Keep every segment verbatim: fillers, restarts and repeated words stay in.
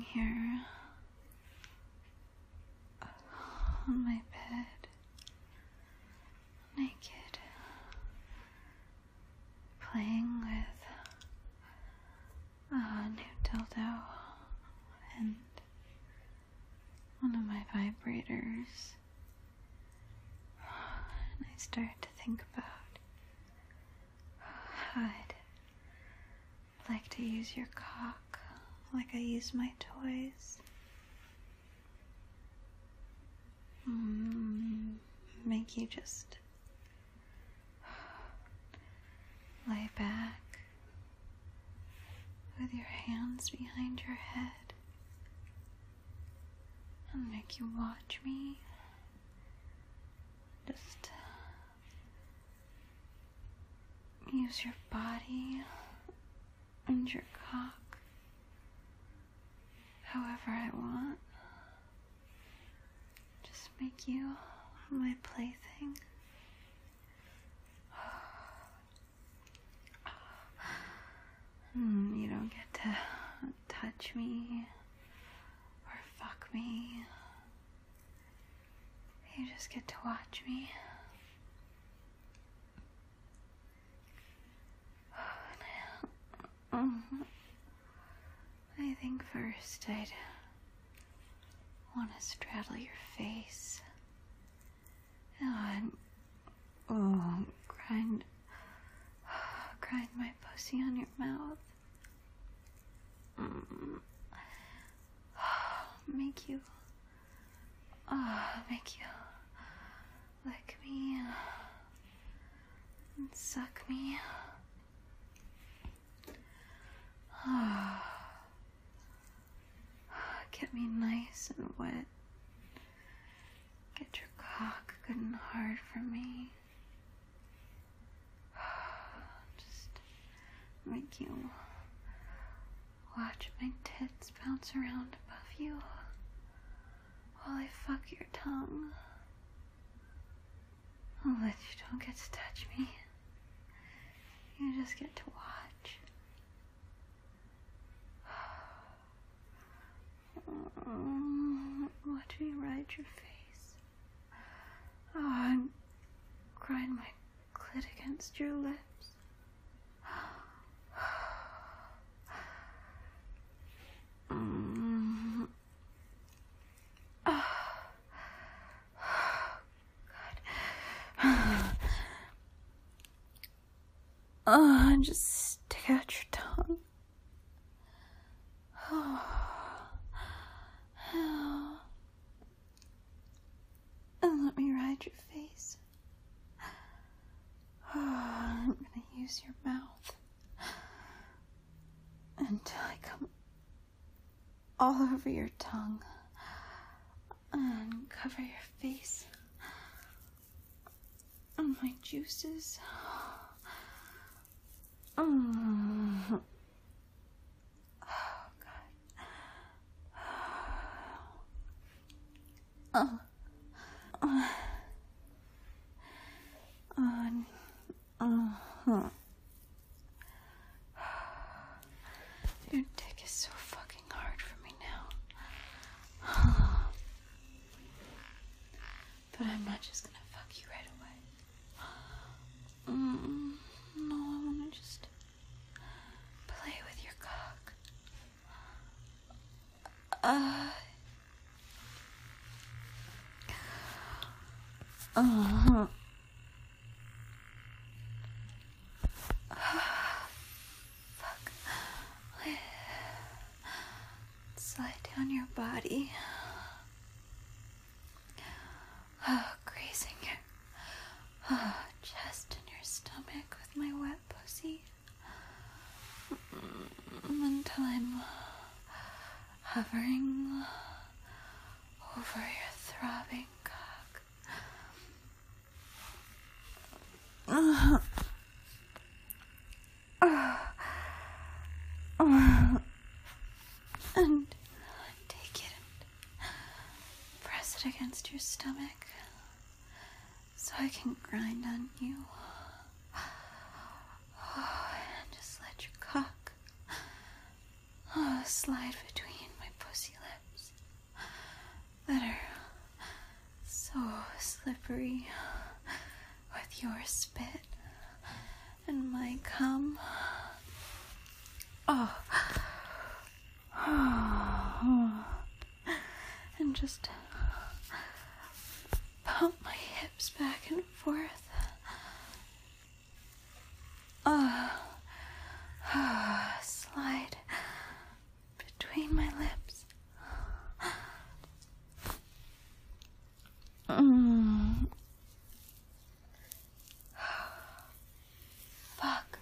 here on my bed, naked, playing with a new dildo and one of my vibrators. And I start to think about how I'd like to use your cock like I use my toys. Mm, make you just lay back with your hands behind your head and make you watch me. Just use your body and your cock however I want. Just make you my plaything. Mm, you don't get to touch me or fuck me. You just get to watch me. I think first I'd want to straddle your face and oh, grind, grind my pussy on your mouth. Mm. Make you, oh, make you lick me and suck me. Oh. Get me nice and wet. Get your cock good and hard for me. Just make you watch my tits bounce around above you while I fuck your tongue. Oh, but you don't get to touch me. You just get to watch. Oh, watch me ride your face. Oh, and grind my clit against your lips. Mm. Oh. God. Oh, just stick out your tongue. Oh. And let me ride your face. Oh, I'm gonna use your mouth until I come all over your tongue and cover your face and my juices. Mm. Oh, God. Oh. Uh, uh, uh, Your dick is so fucking hard for me now. But I'm not just gonna fuck you right away. Mm, no, I wanna just play with your cock. Uh... Uh-huh. Fuck. Slide down your body. Oh, grazing your oh, chest and your stomach with my wet pussy. Until I'm hovering over your throbbing cock. Uh, uh, uh, and take it and press it against your stomach so I can grind on you. Oh, and just let your cock oh, slide between my pussy slippery with your spit and my cum. Oh. And just pump my hips back and forth. Oh. Slide between my lips. Mm. Fuck.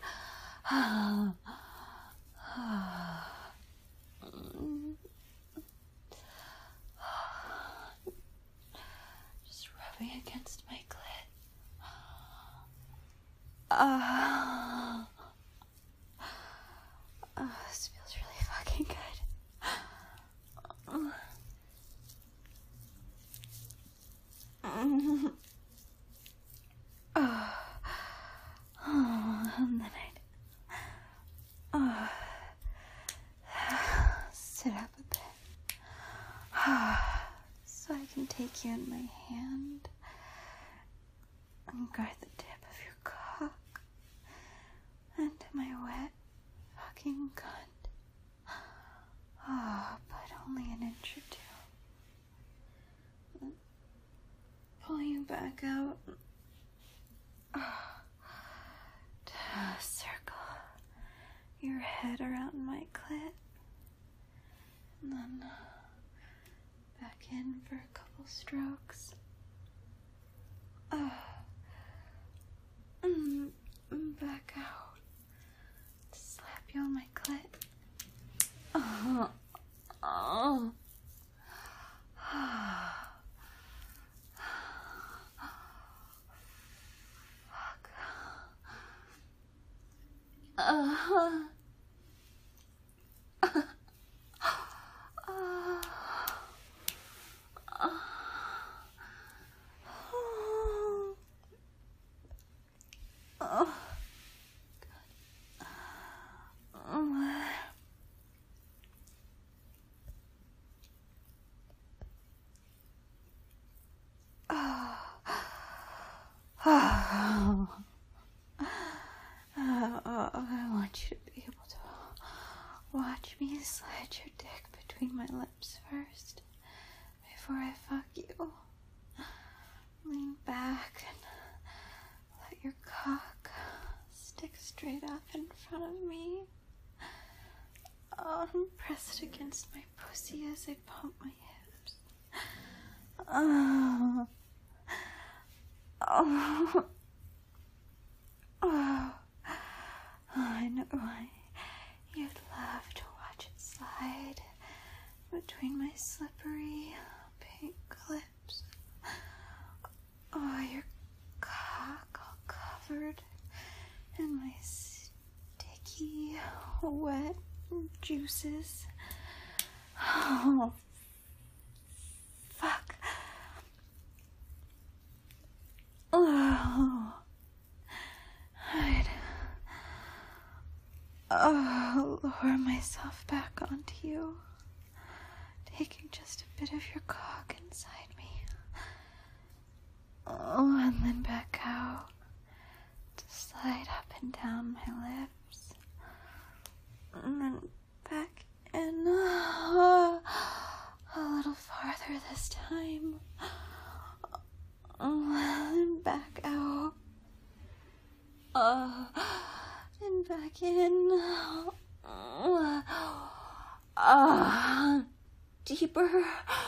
Just rubbing against my clit. Uh, oh, this feels really fucking good. Mm. Oh. Oh, and then I'd oh, sit up a bit so I can take you in my hand and guard the tip of your cock and my wet fucking cunt. Oh, but only an inch or two. Pull you back out. Oh. To circle your head around my clit. And then back in for a couple strokes. Oh. Mm, back out. Slap you on my clit. Oh. Oh. Fuck. Uh-huh. I want you to be able to watch me slide your dick between my lips first before I fuck you. Lean back and let your cock stick straight up in front of me. Oh, and press it against my pussy as I pump my hips. Oh. Oh. Oh. I know why you'd love to watch it slide between my slippery pink lips. Oh, your cock all covered in my sticky, wet juices. Oh, fuck. Oh, I'd oh, lower myself back onto you, taking just a bit of your cock inside me. Oh, and then back out to slide up and down my lips, and then back in uh, a little farther this time. And back out. Uh, and back in. Uh, uh, deeper.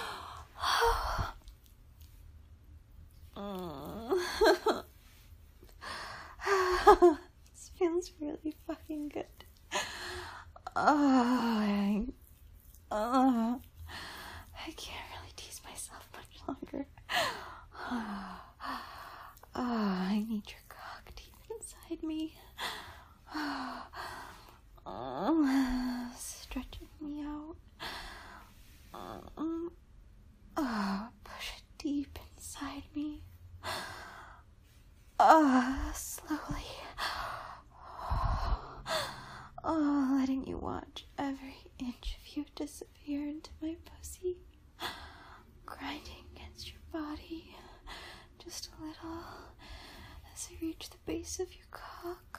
This feels really fucking good. Uh, I, uh, I can't really tease myself much longer. Oh, I need your cock deep inside me. Oh, stretching me out. Oh, push it deep inside me. Oh, slowly. Oh, letting you watch every inch of you disappear into my pussy. Grinding against your body. just a little as I reach the base of your cock.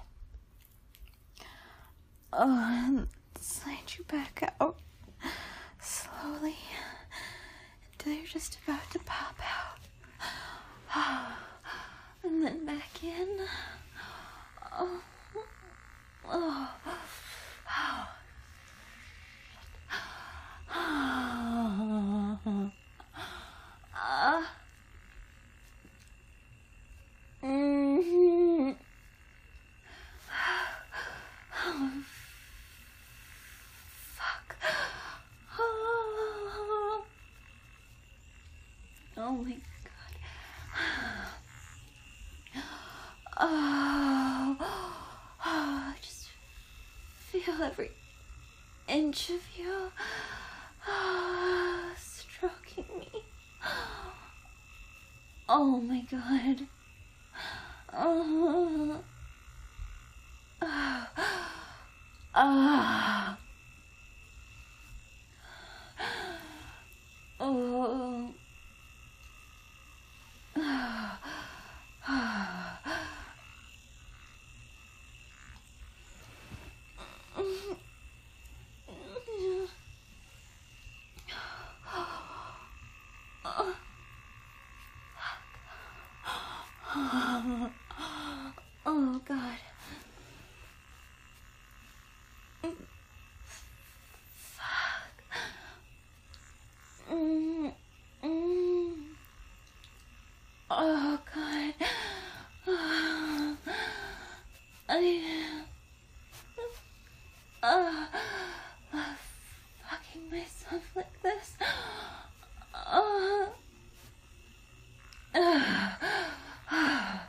Oh, and slide you back out slowly until you're just about to pop out. And then back in. Oh. Oh. Oh. Oh. Uh. Mm-hmm. Oh. Fuck. Oh. Oh my god. Oh. Oh. Just feel every inch of you. Oh, stroking me. Oh my god. Oh. Oh. Oh. Oh. Oh god. Fuck. Mm, mm. Oh god. I uh, uh, fucking myself like this. Uh, uh, oh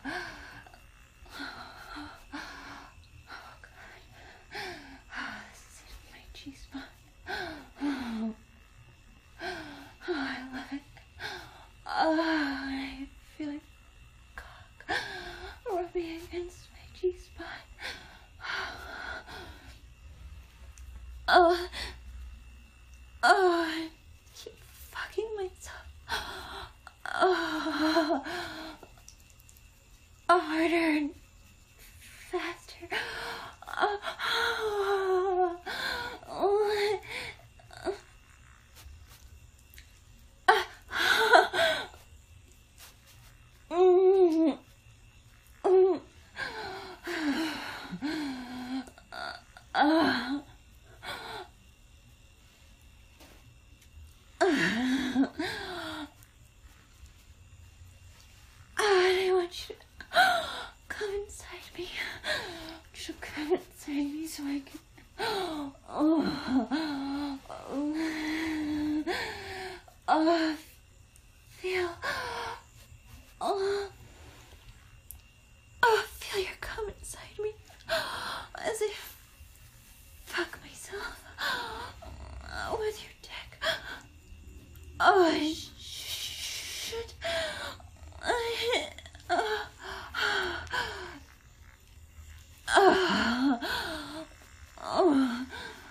god. Oh, this is hitting my G-spot. Oh. Oh, I love it. Oh, I feel like cock rubbing against my G-spot. Oh, oh, I keep fucking myself. Oh, oh, harder and faster. Oh, oh, oh. Mm. Mm. Uh. I want you to come inside me. I want you to come inside me so I can. Oh. Oh. Oh. Feel. Oh. Oh, feel your cum inside me as I fuck myself with your dick. Oh, I should. I. Uh, uh, oh.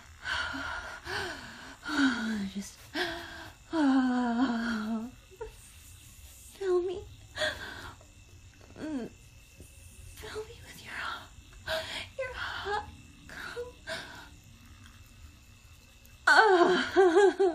Just. Uh, fill me. Mm. Fill me with your hot, your hot cum. Oh.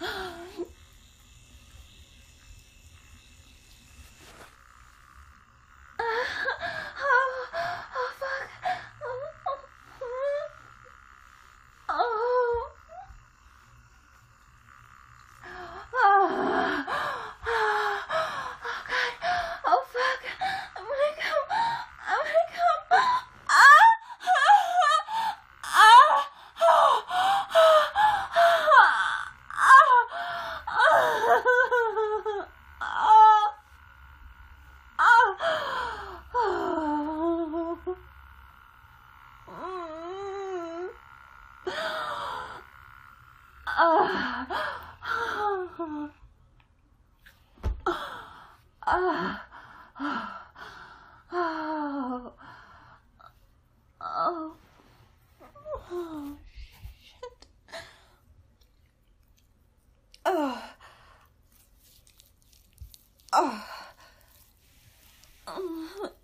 Oh, oh, oh, oh, shit. Oh, oh, Oh.